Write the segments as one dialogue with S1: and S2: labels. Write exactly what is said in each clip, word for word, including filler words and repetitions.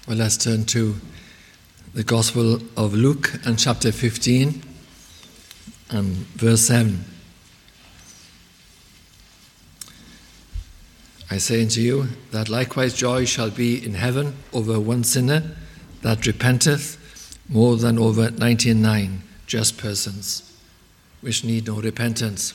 S1: Well, let's turn to the Gospel of Luke and chapter fifteen and verse seven. I say unto you that likewise joy shall be in heaven over one sinner that repenteth, more than over ninety-nine just persons which need no repentance.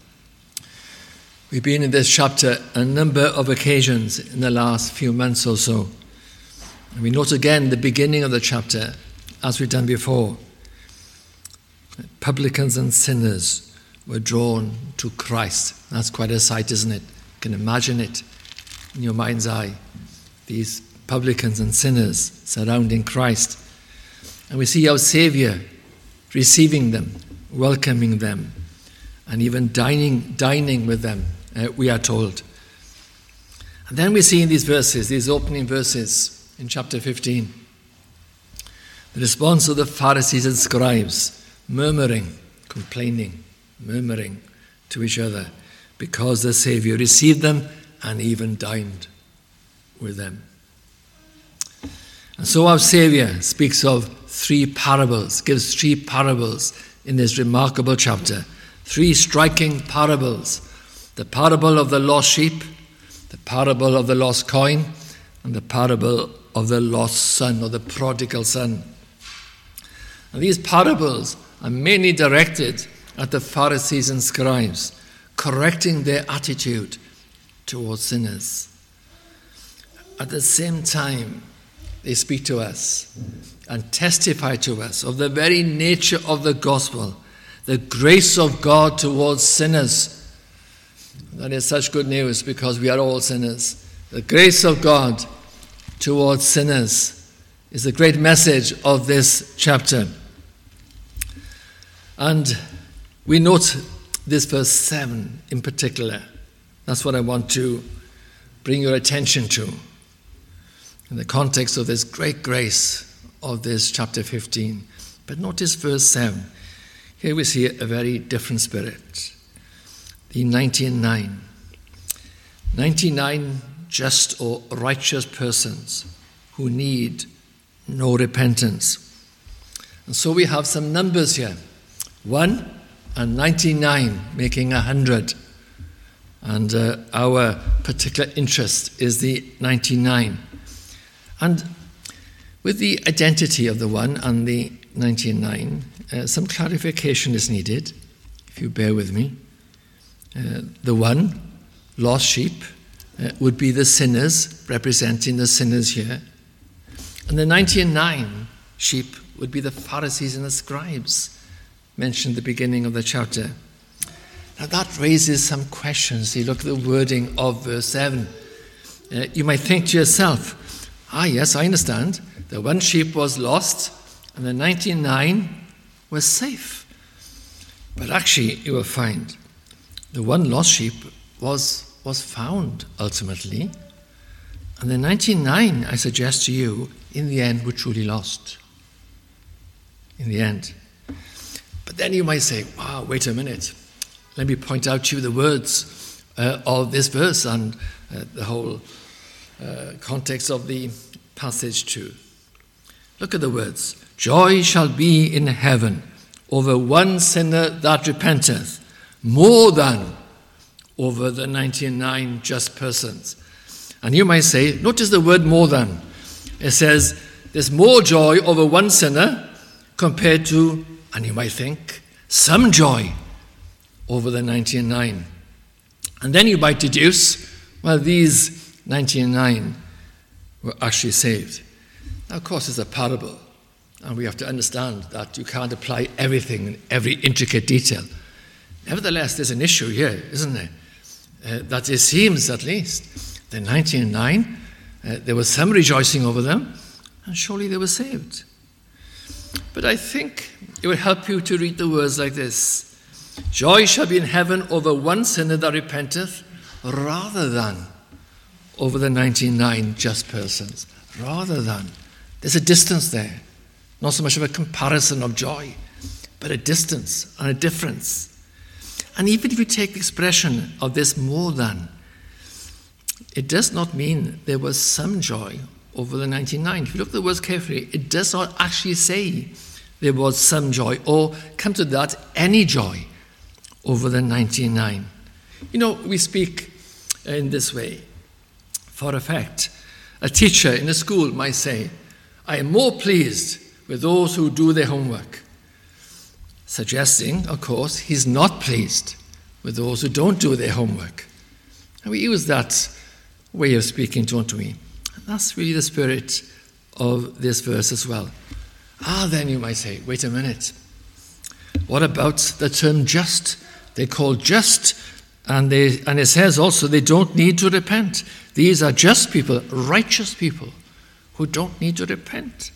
S1: We've been in this chapter a number of occasions in the last few months or so. And we note again the beginning of the chapter, as we've done before. Publicans and sinners were drawn to Christ. That's quite a sight, isn't it? You can imagine it in your mind's eye. These publicans and sinners surrounding Christ. And we see our Saviour receiving them, welcoming them, and even dining, dining with them, uh, we are told. And then we see in these verses, these opening verses, in chapter fifteen, the response of the Pharisees and scribes, murmuring, complaining, murmuring to each other, because the Saviour received them and even dined with them. And so our Saviour speaks of three parables, gives three parables in this remarkable chapter, three striking parables: the parable of the lost sheep, the parable of the lost coin, and the parable of the lost son, or the prodigal son. And these parables are mainly directed at the Pharisees and scribes, correcting their attitude towards sinners. At the same time, they speak to us and testify to us of the very nature of the gospel, the grace of God towards sinners. That is such good news, because we are all sinners. The grace of God towards sinners is the great message of this chapter. And we note this verse seven in particular. That's what I want to bring your attention to in the context of this great grace of this chapter fifteen. But notice verse seven. Here we see a very different spirit. The ninety-nine. ninety-nine just or righteous persons who need no repentance. And so we have some numbers here. One and ninety-nine, making a hundred. And uh, our particular interest is the ninety-nine. And with the identity of the one and the ninety-nine, uh, some clarification is needed, if you bear with me. Uh, the one, lost sheep, uh, would be the sinners, representing the sinners here. And the ninety-nine sheep would be the Pharisees and the scribes, mentioned at the beginning of the chapter. Now that raises some questions. You look at the wording of verse seven. Uh, you might think to yourself, ah yes, I understand. The one sheep was lost and the ninety-nine was safe. But actually, you will find the one lost sheep was, was found ultimately. And the ninety-nine, I suggest to you, in the end were truly lost. In the end. But then you might say, wow, wait a minute. Let me point out to you the words uh, of this verse and uh, the whole uh, context of the passage too. Look at the words. Joy shall be in heaven over one sinner that repenteth, more than over the ninety-nine just persons. And you might say, notice the word more than. It says, there's more joy over one sinner compared to, and you might think, some joy over the ninety-nine. And then you might deduce, well, these ninety-nine were actually saved. Now, of course, it's a parable, and we have to understand that you can't apply everything in every intricate detail. Nevertheless, there's an issue here, isn't there? Uh, that it seems, at least, the ninety-nine, uh, there was some rejoicing over them, and surely they were saved. But I think it would help you to read the words like this. Joy shall be in heaven over one sinner that repenteth, rather than over the ninety-nine just persons. Rather than. There's a distance there. Not so much of a comparison of joy, but a distance and a difference. And even if you take the expression of this more than, it does not mean there was some joy over the ninety-nine. If you look at the words carefully, it does not actually say there was some joy, or come to that, any joy over the ninety-nine. You know, we speak in this way. For a fact, a teacher in a school might say, I am more pleased with those who do their homework, suggesting, of course, he's not pleased with those who don't do their homework. And we use that way of speaking, don't we? And that's really the spirit of this verse as well. Ah, then you might say, wait a minute. What about the term just? They're called just, and they and it says also they don't need to repent. These are just people, righteous people, who don't need to repent.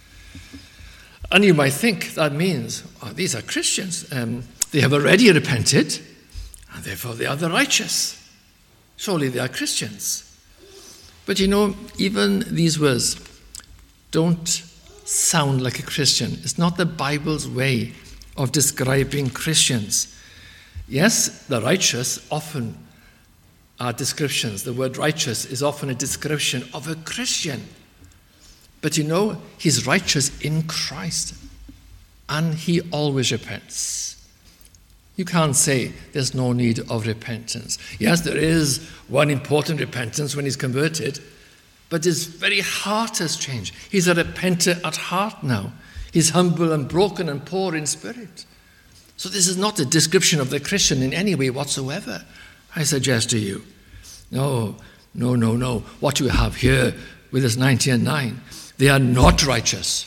S1: And you might think that means, oh, these are Christians. Um, they have already repented, and therefore they are the righteous. Surely they are Christians. But you know, even these words don't sound like a Christian. It's not the Bible's way of describing Christians. Yes, the righteous often are descriptions. The word righteous is often a description of a Christian. But you know, he's righteous in Christ, and he always repents. You can't say there's no need of repentance. Yes, there is one important repentance when he's converted, but his very heart has changed. He's a repenter at heart now. He's humble and broken and poor in spirit. So this is not a description of the Christian in any way whatsoever, I suggest to you. No, no, no, no. What you have here with this ninety and nine, they are not righteous,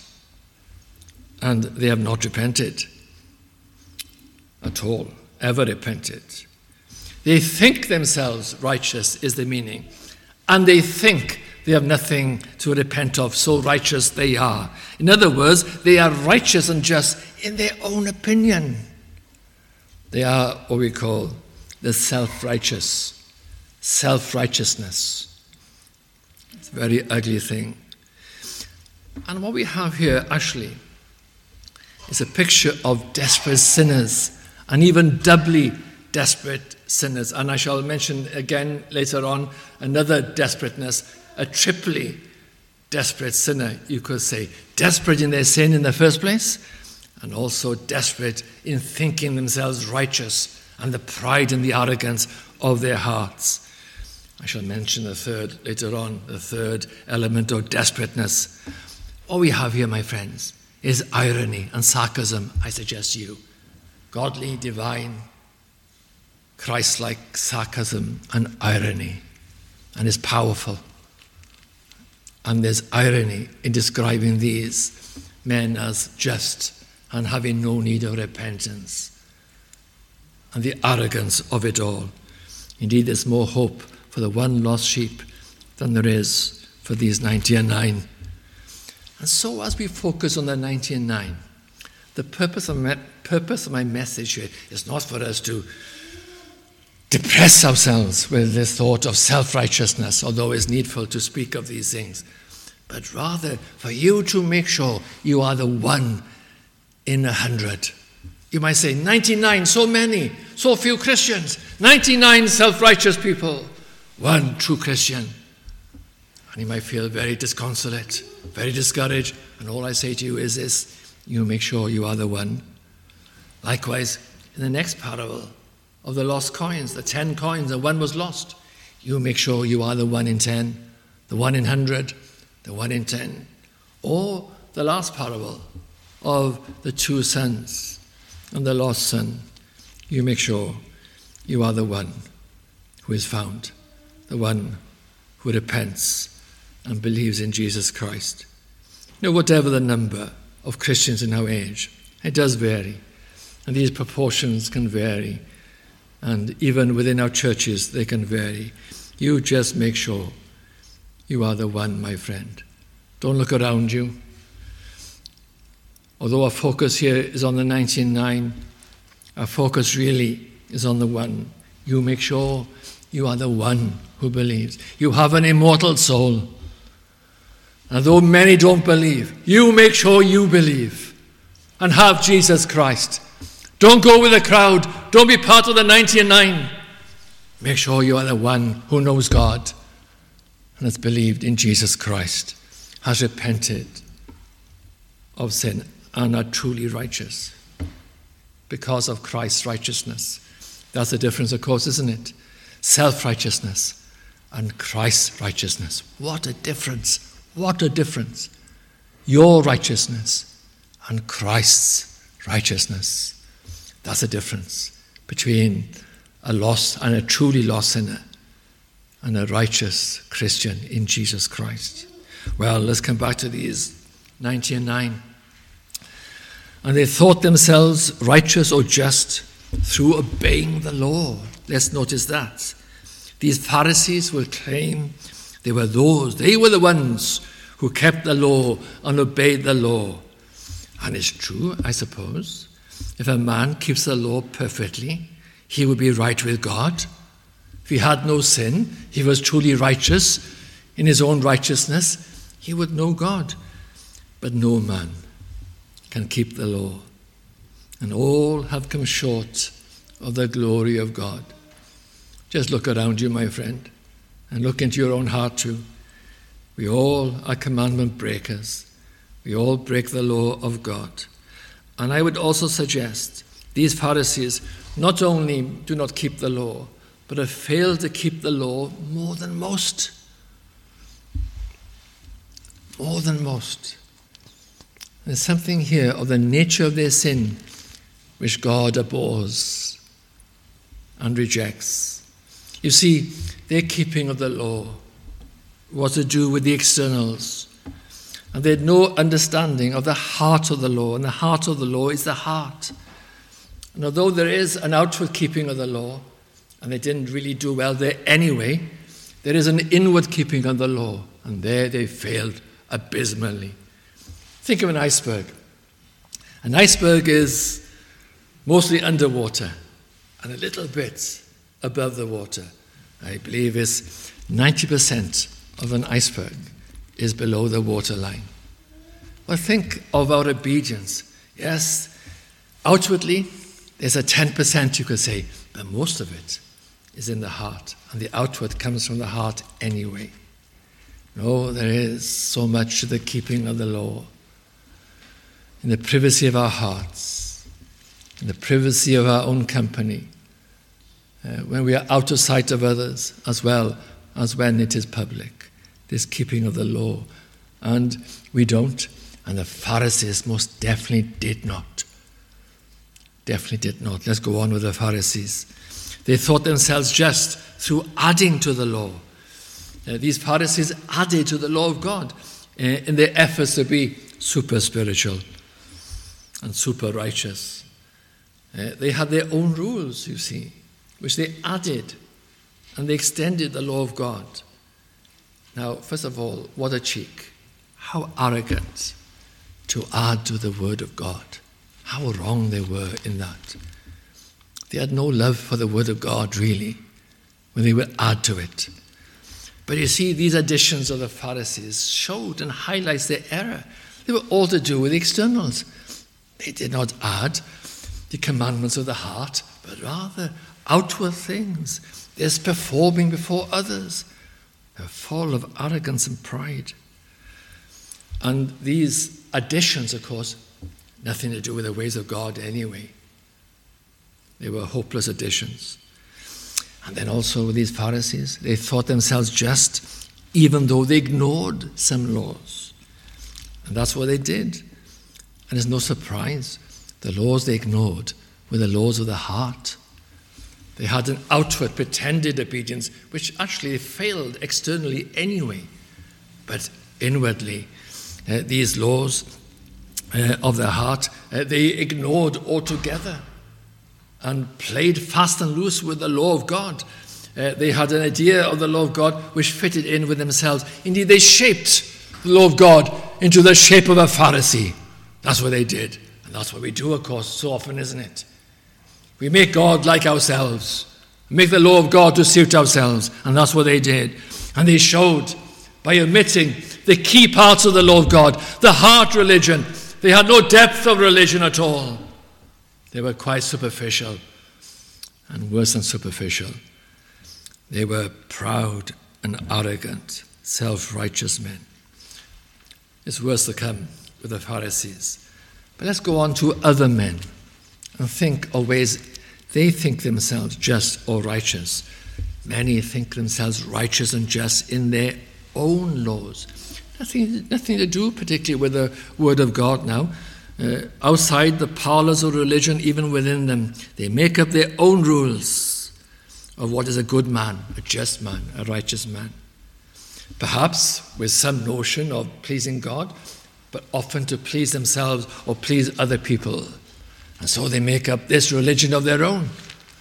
S1: and they have not repented at all, ever repented. They think themselves righteous is the meaning, and they think they have nothing to repent of, so righteous they are. In other words, they are righteous and just in their own opinion. They are what we call the self-righteous, self-righteousness. It's a very ugly thing. And what we have here, actually, is a picture of desperate sinners, and even doubly desperate sinners. And I shall mention again later on another desperateness, a triply desperate sinner, you could say. Desperate in their sin in the first place, and also desperate in thinking themselves righteous, and the pride and the arrogance of their hearts. I shall mention the third later on, the third element of desperateness. What we have here, my friends, is irony and sarcasm, I suggest to you. Godly, divine, Christ-like sarcasm and irony, and is powerful. And there's irony in describing these men as just and having no need of repentance, and the arrogance of it all. Indeed, there's more hope for the one lost sheep than there is for these ninety and nine. And so as we focus on the ninety and nine, the purpose of my, purpose of my message here is not for us to depress ourselves with the thought of self-righteousness, although it's needful to speak of these things, but rather for you to make sure you are the one in a hundred. You might say, ninety-nine, so many, so few Christians, ninety-nine self-righteous people, one true Christian. And you might feel very disconsolate, very discouraged, and all I say to you is this: you make sure you are the one. Likewise, in the next parable of the lost coins, the ten coins, and one was lost, you make sure you are the one in ten, the one in hundred, the one in ten. Or the last parable of the two sons and the lost son, you make sure you are the one who is found, the one who repents and believes in Jesus Christ. You know, whatever the number of Christians in our age, it does vary, and these proportions can vary, and even within our churches they can vary. You just make sure you are the one, my friend. Don't look around you. Although our focus here is on the ninety-nine, our focus really is on the one. You make sure you are the one who believes. You have an immortal soul. And though many don't believe, you make sure you believe and have Jesus Christ. Don't go with the crowd. Don't be part of the ninety and nine. Make sure you are the one who knows God and has believed in Jesus Christ, has repented of sin, and are truly righteous because of Christ's righteousness. That's the difference, of course, isn't it? Self-righteousness and Christ's righteousness. What a difference. What a difference. Your righteousness and Christ's righteousness. That's the difference between a lost and a truly lost sinner and a righteous Christian in Jesus Christ. Well, let's come back to these ninety and nine. And they thought themselves righteous or just through obeying the law. Let's notice that. These Pharisees will claim they were those, they were the ones who kept the law and obeyed the law. And it's true, I suppose. If a man keeps the law perfectly, he would be right with God. If he had no sin, he was truly righteous in his own righteousness, he would know God. But no man can keep the law. And all have come short of the glory of God. Just look around you, my friend, and look into your own heart too. We all are commandment breakers. We all break the law of God. And I would also suggest these Pharisees not only do not keep the law, but have failed to keep the law more than most. More than most. There's something here of the nature of their sin which God abhors and rejects. You see, their keeping of the law was to do with the externals. And they had no understanding of the heart of the law. And the heart of the law is the heart. And although there is an outward keeping of the law, and they didn't really do well there anyway, there is an inward keeping of the law. And there they failed abysmally. Think of an iceberg. An iceberg is mostly underwater and a little bit above the water. I believe is ninety percent of an iceberg is below the waterline. Well, think of our obedience. Yes, outwardly, there's a ten percent, you could say, but most of it is in the heart, and the outward comes from the heart anyway. No, there is so much to the keeping of the law. In the privacy of our hearts, in the privacy of our own company, uh, when we are out of sight of others, as well as when it is public, this keeping of the law. And we don't, and the Pharisees most definitely did not. Definitely did not. Let's go on with the Pharisees. They thought themselves just through adding to the law. Uh, these Pharisees added to the law of God uh, in their efforts to be super spiritual and super righteous. Uh, they had their own rules, you see, which they added, and they extended the law of God. Now, first of all, what a cheek. How arrogant to add to the word of God. How wrong they were in that. They had no love for the word of God, really, when they would add to it. But you see, these additions of the Pharisees showed and highlights their error. They were all to do with the externals. They did not add the commandments of the heart, but rather outward things. There's performing before others. They're full of arrogance and pride. And these additions, of course, nothing to do with the ways of God anyway. They were hopeless additions. And then also with these Pharisees, they thought themselves just, even though they ignored some laws. And that's what they did. And it's no surprise. The laws they ignored were the laws of the heart. They had an outward pretended obedience, which actually failed externally anyway. But inwardly, uh, these laws uh, of the heart, uh, they ignored altogether and played fast and loose with the law of God. Uh, they had an idea of the law of God which fitted in with themselves. Indeed, they shaped the law of God into the shape of a Pharisee. That's what they did. And that's what we do, of course, so often, isn't it? We make God like ourselves. Make the law of God to suit ourselves. And that's what they did. And they showed by omitting the key parts of the law of God, the heart religion. They had no depth of religion at all. They were quite superficial, and worse than superficial. They were proud and arrogant. self-righteous men. It's worse to come with the Pharisees. But let's go on to other men and think of ways they think themselves just or righteous. Many think themselves righteous and just in their own laws. Nothing, nothing to do particularly with the Word of God now. Uh, outside the parlors of religion, even within them, they make up their own rules of what is a good man, a just man, a righteous man. Perhaps with some notion of pleasing God, but often to please themselves or please other people. And so they make up this religion of their own.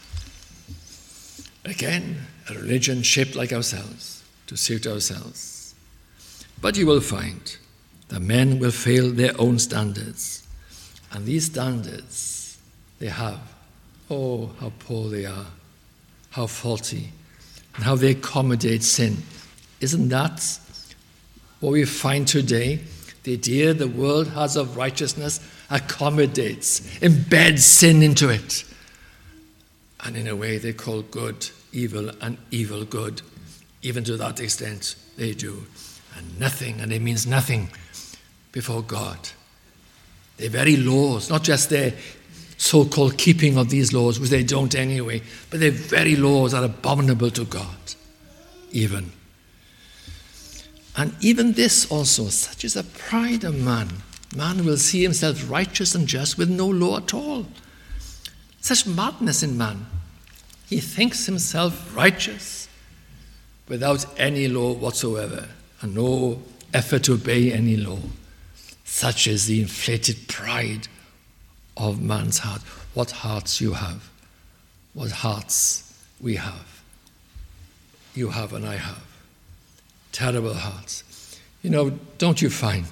S1: Again, a religion shaped like ourselves, to suit ourselves. But you will find that men will fail their own standards. And these standards they have, oh, how poor they are, how faulty, and how they accommodate sin. Isn't that what we find today? The idea the world has of righteousness accommodates, embeds sin into it. And in a way they call good evil and evil good. Even to that extent they do. And nothing, and it means nothing before God. Their very laws, not just their so-called keeping of these laws, which they don't anyway, but their very laws are abominable to God, even. And even this also, such is the pride of man. Man will see himself righteous and just with no law at all. Such madness in man. He thinks himself righteous without any law whatsoever and no effort to obey any law. Such is the inflated pride of man's heart. What hearts you have. What hearts we have. You have and I have. Terrible hearts. You know, don't you find,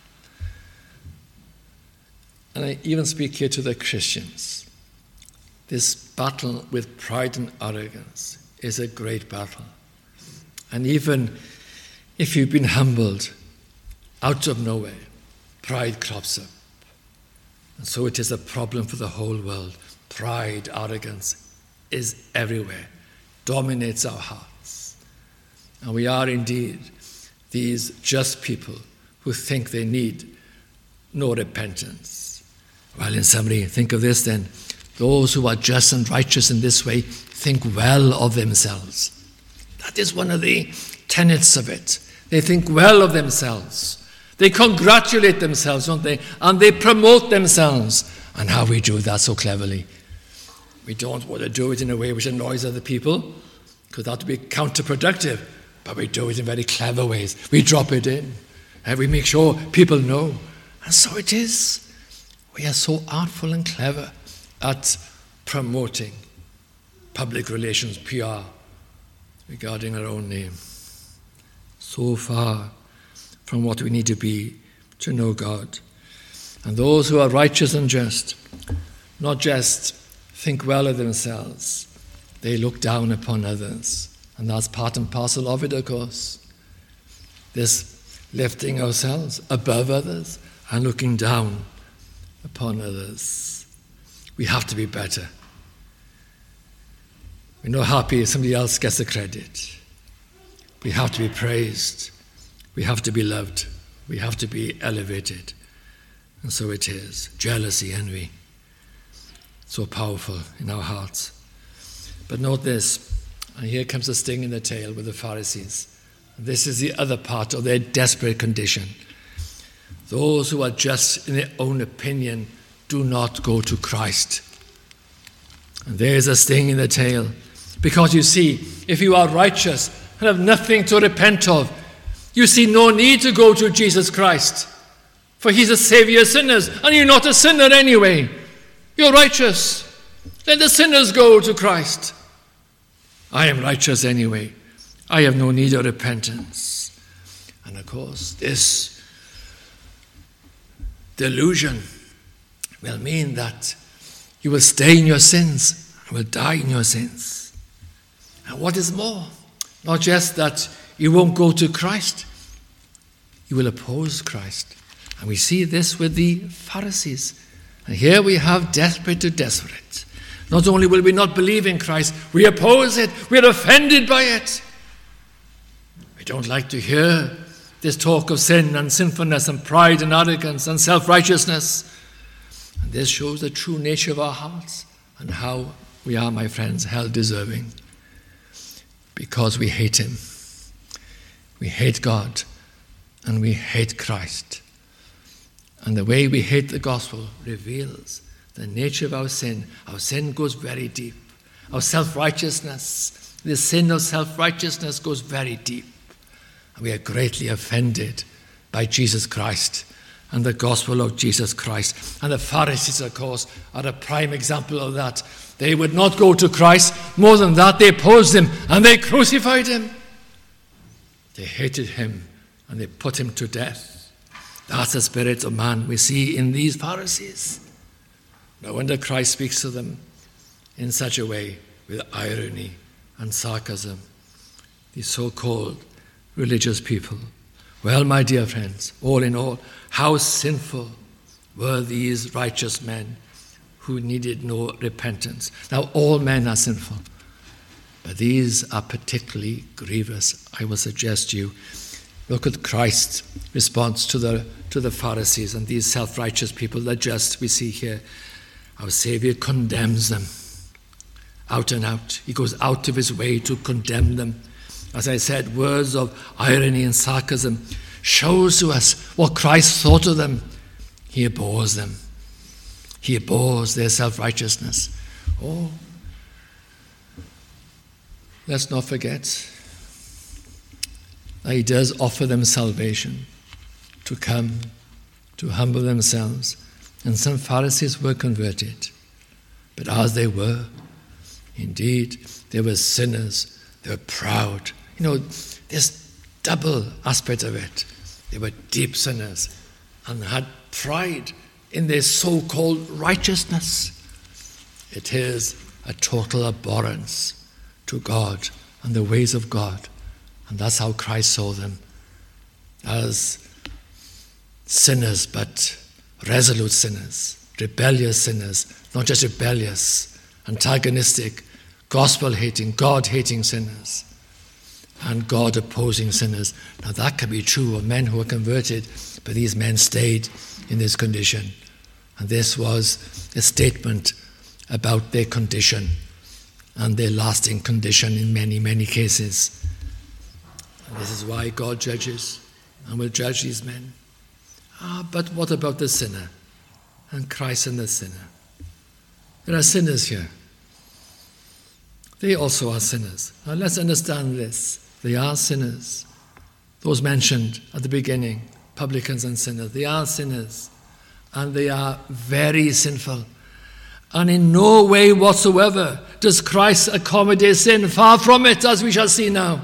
S1: and I even speak here to the Christians, this battle with pride and arrogance is a great battle. And even if you've been humbled out of nowhere, pride crops up. And so it is a problem for the whole world. Pride, arrogance is everywhere, dominates our hearts. And we are indeed these just people who think they need no repentance. Well, in summary, think of this then. Those who are just and righteous in this way think well of themselves. That is one of the tenets of it. They think well of themselves. They congratulate themselves, don't they? And they promote themselves. And how we do that so cleverly. We don't want to do it in a way which annoys other people, because that would be counterproductive. But we do it in very clever ways. We drop it in. And we make sure people know. And so it is. We are so artful and clever at promoting public relations, P R, regarding our own name. So far from what we need to be to know God. And those who are righteous and just, not just think well of themselves, they look down upon others. And that's part and parcel of it, of course. This lifting ourselves above others and looking down upon others. We have to be better. We're not happy if somebody else gets the credit. We have to be praised. We have to be loved. We have to be elevated. And so it is. Jealousy, envy. So powerful in our hearts. But note this, and here comes the sting in the tail with the Pharisees. This is the other part of their desperate condition. Those who are just in their own opinion do not go to Christ. And there's a sting in the tail. Because you see, if you are righteous and have nothing to repent of, you see no need to go to Jesus Christ. For he's a savior of sinners, and you're not a sinner anyway. You're righteous. Let the sinners go to Christ. I am righteous anyway. I have no need of repentance. And of course, this delusion will mean that you will stay in your sins and will die in your sins. And what is more, not just that you won't go to Christ, you will oppose Christ. And we see this with the Pharisees. And here we have desperate to desperate. Not only will we not believe in Christ, we oppose it, we're offended by it. We don't like to hear this talk of sin and sinfulness and pride and arrogance and self-righteousness. And this shows the true nature of our hearts and how we are, my friends, hell deserving. Because we hate him. We hate God and we hate Christ. And the way we hate the gospel reveals the nature of our sin. Our sin goes very deep. Our self-righteousness, the sin of self-righteousness goes very deep. And we are greatly offended by Jesus Christ and the gospel of Jesus Christ. And the Pharisees, of course, are a prime example of that. They would not go to Christ. More than that, they opposed him and they crucified him. They hated him and they put him to death. That's the spirit of man we see in these Pharisees. No wonder Christ speaks to them in such a way, with irony and sarcasm. These so-called religious people. Well, my dear friends, all in all, how sinful were these righteous men who needed no repentance. Now, all men are sinful, but these are particularly grievous. I will suggest you look at Christ's response to the to the Pharisees and these self-righteous people, the just we see here. Our Savior condemns them out and out. He goes out of his way to condemn them. As I said, words of irony and sarcasm shows to us what Christ thought of them. He abhors them. He abhors their self-righteousness. Oh, let's not forget that he does offer them salvation, to come, to humble themselves. And some Pharisees were converted. But as they were, indeed, they were sinners. They were proud. You know, this double aspect of it. They were deep sinners and had pride in their so-called righteousness. It is a total abhorrence to God and the ways of God. And that's how Christ saw them, as sinners, but resolute sinners, rebellious sinners, not just rebellious, antagonistic, gospel-hating, God-hating sinners, and God-opposing sinners. Now that can be true of men who were converted, but these men stayed in this condition. And this was a statement about their condition and their lasting condition in many, many cases. And this is why God judges and will judge these men. Ah, but what about the sinner? And Christ and the sinner. There are sinners here. They also are sinners. Now let's understand this. They are sinners. Those mentioned at the beginning, publicans and sinners, they are sinners. And they are very sinful. And in no way whatsoever does Christ accommodate sin. Far from it, as we shall see now.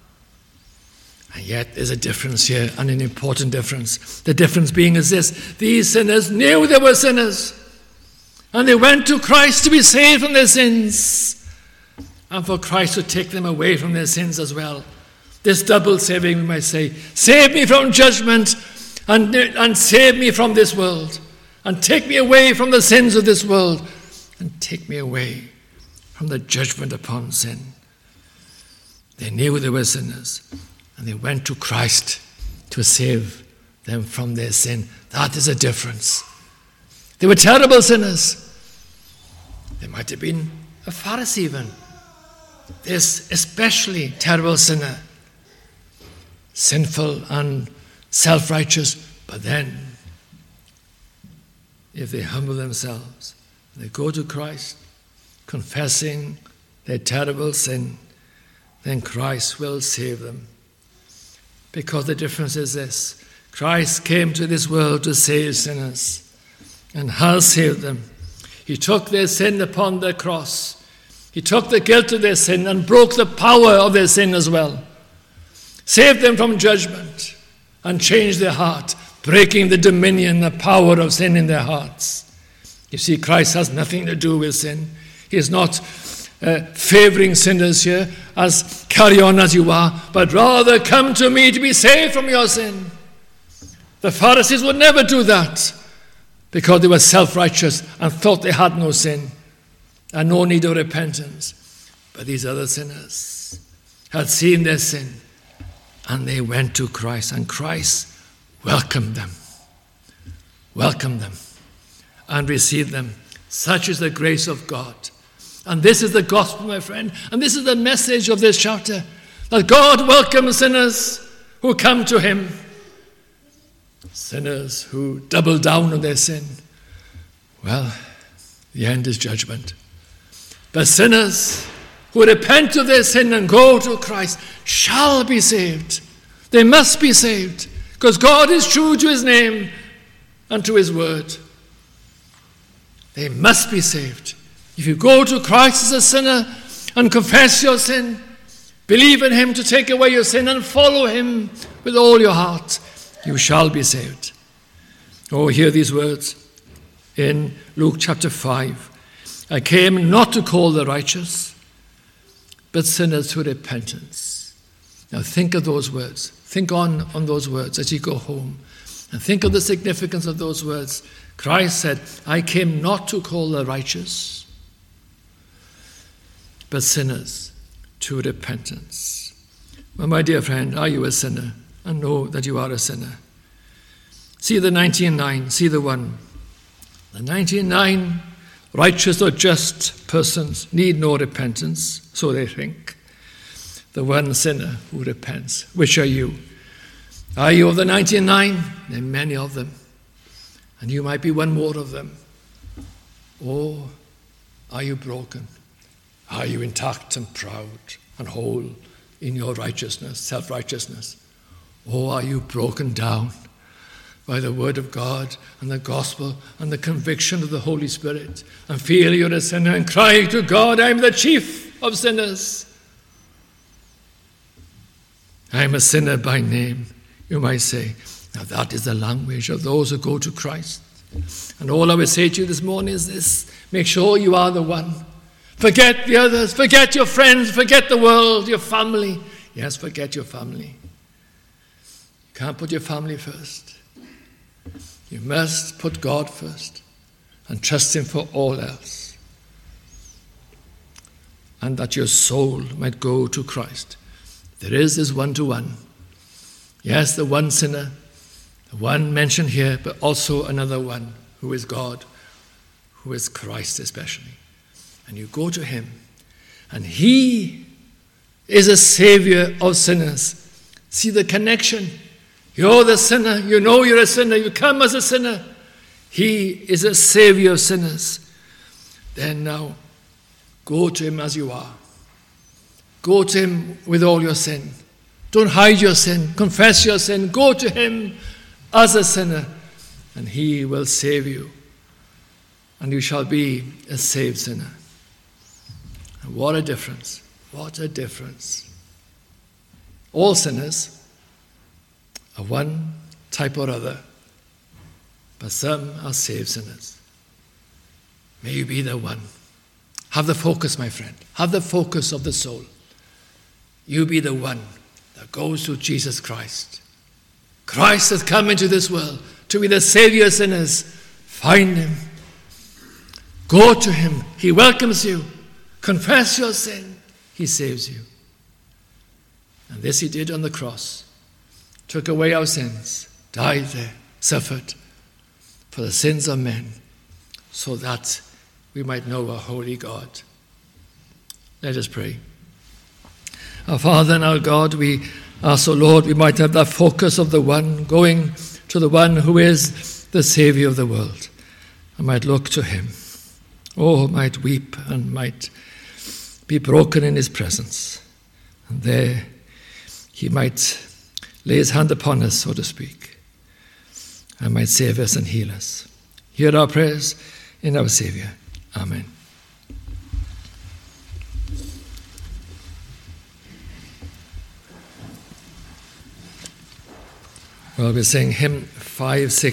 S1: And yet there's a difference here, and an important difference. The difference being is this: these sinners knew they were sinners, and they went to Christ to be saved from their sins, and for Christ to take them away from their sins as well. This double saving, we might say: save me from judgment, and, and save me from this world, and take me away from the sins of this world, and take me away from the judgment upon sin. They knew they were sinners, and they went to Christ to save them from their sin. That is a difference. They were terrible sinners. They might have been a Pharisee even. This especially terrible sinner. Sinful and self-righteous. But then, if they humble themselves, they go to Christ, confessing their terrible sin, then Christ will save them. Because the difference is this: Christ came to this world to save sinners and has saved them. He took their sin upon the cross. He took the guilt of their sin and broke the power of their sin as well. Saved them from judgment and changed their heart, breaking the dominion, the power of sin in their hearts. You see, Christ has nothing to do with sin. He is not Uh, favoring sinners here as carry on as you are, but rather come to me to be saved from your sin. The Pharisees would never do that because they were self-righteous and thought they had no sin and no need of repentance. But these other sinners had seen their sin and they went to Christ, and Christ welcomed them, welcomed them, and received them. Such is the grace of God. And this is the gospel, my friend, and this is the message of this chapter, that God welcomes sinners who come to him, sinners who double down on their sin. Well, the end is judgment. But sinners who repent of their sin and go to Christ shall be saved. They must be saved, because God is true to his name and to his word. They must be saved. If you go to Christ as a sinner and confess your sin, believe in him to take away your sin, and follow him with all your heart, you shall be saved. Oh, hear these words in Luke chapter five. I came not to call the righteous, but sinners to repentance. Now think of those words. Think on, on those words as you go home. And think of the significance of those words. Christ said, I came not to call the righteous, but sinners to repentance. Well, my dear friend, are you a sinner? And know that you are a sinner. See the ninety-nine, see the one. The ninety-nine righteous or just persons need no repentance, so they think. The one sinner who repents. Which are you? Are you of the ninety-nine? There are many of them. And you might be one more of them. Or are you broken? Are you intact and proud and whole in your righteousness, self-righteousness? Or are you broken down by the word of God and the gospel and the conviction of the Holy Spirit, and feel you're a sinner and cry to God, I'm the chief of sinners. I'm a sinner by name, you might say. Now that is the language of those who go to Christ. And all I would say to you this morning is this: make sure you are the one. Forget the others, forget your friends, forget the world, your family. Yes, forget your family. You can't put your family first. You must put God first and trust him for all else. And that your soul might go to Christ. There is this one-to-one. Yes, the one sinner, the one mentioned here, but also another one who is God, who is Christ especially. And you go to him, and he is a savior of sinners. See the connection? You're the sinner. You know you're a sinner. You come as a sinner. He is a savior of sinners. Then now, go to him as you are. Go to him with all your sin. Don't hide your sin. Confess your sin. Go to him as a sinner, and he will save you. And you shall be a saved sinner. And what a difference. What a difference. All sinners of one type or other, but some are saved sinners. May you be the one. Have the focus, my friend. Have the focus of the soul. You be the one that goes to Jesus Christ. Christ has come into this world to be the Savior of sinners. Find him. Go to him. He welcomes you. Confess your sin. He saves you. And this he did on the cross. Took away our sins, died there, suffered for the sins of men, so that we might know a holy God. Let us pray. Our Father and our God, we ask, O Lord, we might have that focus of the one, going to the one who is the Saviour of the world, and might look to him. Oh, might weep and might be broken in his presence. And there he might lay his hand upon us, so to speak, and might save us and heal us. Hear our prayers in our Saviour. Amen. Well, we're saying hymn five six.